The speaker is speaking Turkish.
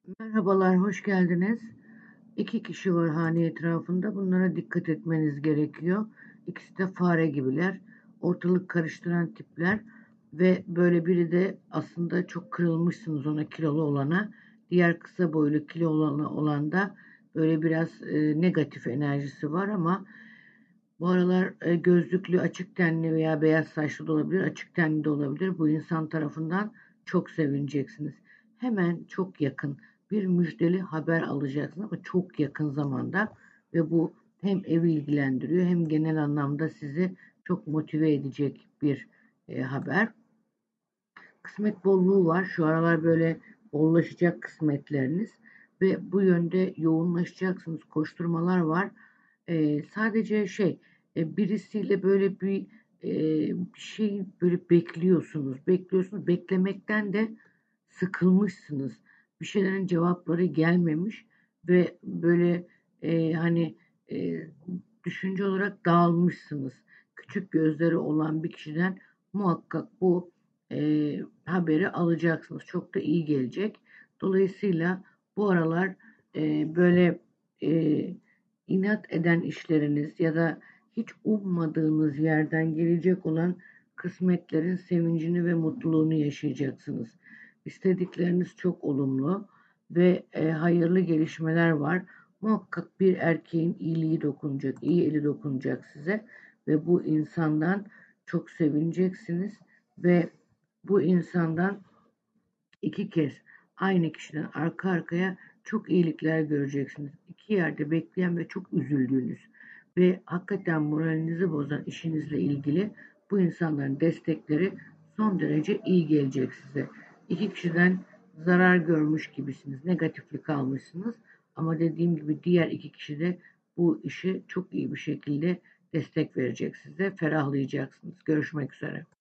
Merhabalar, hoş geldiniz. İki kişi var hane etrafında. Bunlara dikkat etmeniz gerekiyor. İkisi de fare gibiler. Ortalık karıştıran tipler. Ve böyle biri de aslında çok kırılmışsınız ona kilolu olana. Diğer kısa boylu kilolu olan da böyle biraz negatif enerjisi var ama bu aralar gözlüklü, açık tenli veya beyaz saçlı da olabilir, açık tenli de olabilir. Bu insan tarafından çok sevineceksiniz. Hemen çok yakın bir müjdeli haber alacaksınız ama çok yakın zamanda ve bu hem evi ilgilendiriyor hem genel anlamda sizi çok motive edecek bir haber. Kısmet bolluğu var. Şu aralar böyle bollaşacak kısmetleriniz ve bu yönde yoğunlaşacaksınız. Koşturmalar var. Sadece birisiyle böyle bir şey böyle bekliyorsunuz. Bekliyorsunuz. Beklemekten de sıkılmışsınız. Bir şeylerin cevapları gelmemiş ve böyle hani e, düşünce olarak dağılmışsınız. Küçük gözleri olan bir kişiden muhakkak bu haberi alacaksınız. Çok da iyi gelecek. Dolayısıyla bu aralar böyle e, inat eden işleriniz ya da hiç ummadığınız yerden gelecek olan kısmetlerin sevincini ve mutluluğunu yaşayacaksınız. İstedikleriniz çok olumlu ve hayırlı gelişmeler var. Muhakkak bir erkeğin iyiliği dokunacak, iyi eli dokunacak size ve bu insandan çok sevineceksiniz ve bu insandan iki kez aynı kişiden arka arkaya çok iyilikler göreceksiniz. İki yerde bekleyen ve çok üzüldüğünüz ve hakikaten moralinizi bozan işinizle ilgili bu insanların destekleri son derece iyi gelecek size. İki kişiden zarar görmüş gibisiniz, negatiflik almışsınız ama dediğim gibi diğer iki kişi de bu işi çok iyi bir şekilde destek verecek size, ferahlayacaksınız. Görüşmek üzere.